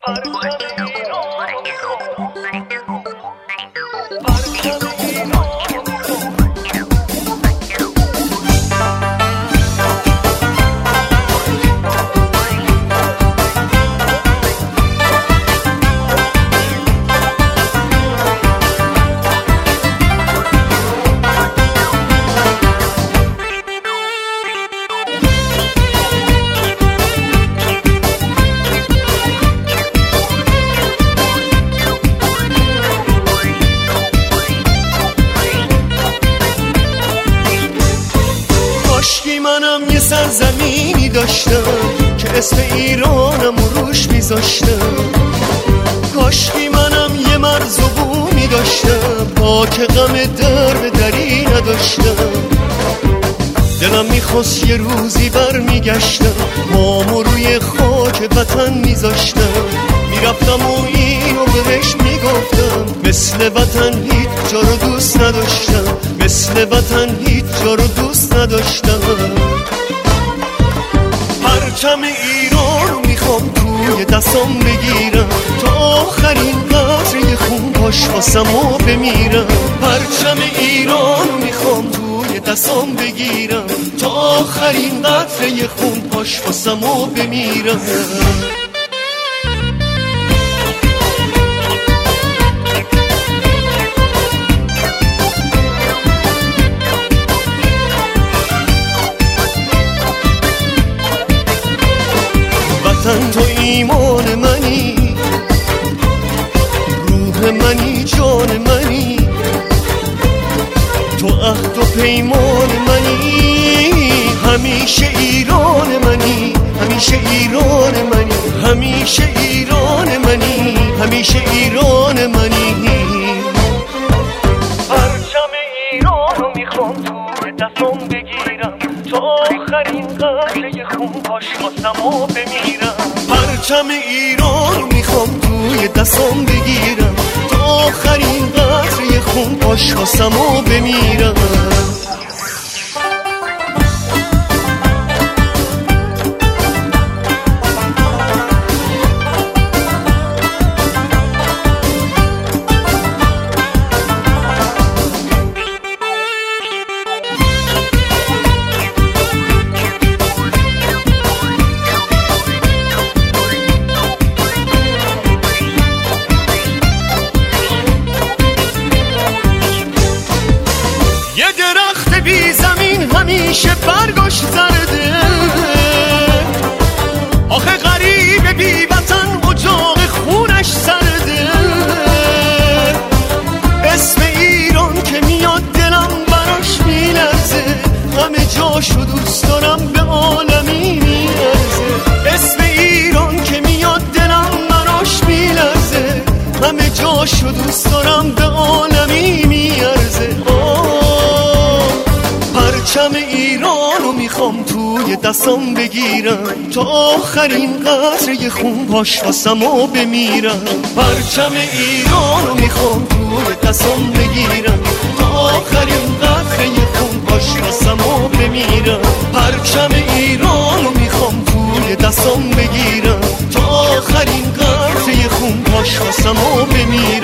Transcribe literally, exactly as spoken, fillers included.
کاشکی منم یه سرزمینی داشتم که اسم ایرانم روش میذاشتم. کاشکی منم یه مرز و بومی داشتم با که غم در به دری نداشتم. دلم میخواست یه روزی بر میگشتم پامو روی خاک وطن میذاشتم. میرفتم و اینو بهش میگفتم مثل وطن هیچ جا رو دوست نداشتم، مثل وطن هیچ جا رو دوست نداشتم. پرچم ایران رو میخوام توی دستام بگیرم تا آخرین قطره خون پاش واسم و بمیرم. پرچم ایران رو میخوام توی دستام بگیرم تا آخرین قطره خون پاش واسم و بمیرم. وطن تو ایمان منی، روح منی، جان منی، تو عهد و پیمان منی. همیشه ایران منی، همیشه ایران منی، همیشه ایران منی، همیشه ایران منی. پرچم ایران رو میخوام توی دستم بگیرم تا آخرین قطره خون پاش واسم و بمیرم. پرچم ایران رو میخوام توی دستم بگیرم تا آخرین قطره خون پاش واسم و بمیرم. یه درخت بی زمین همیشه برگاش زرده، آخه غریب بی وطن اجاق خونش سرده. اسم ایران که میاد دلم براش میلرزه، همه جاشو دوست دارم به عالمی میارزه. اسم ایران که میاد دلم براش میلرزه، همه جاشو دوست دارم به عالمی میارزه. پرچم ایران رو میخوام توی دستم بگیرم تا آخرین قطره خون پاش واسم و بمیرم. پرچم ایران رو میخوام توی دستم بگیرم تا آخرین قطره خون پاش واسم و بمیرم. پرچم ایران رو میخوام توی دستم بگیرم تا آخرین قطره خون پاش واسم و بمیرم.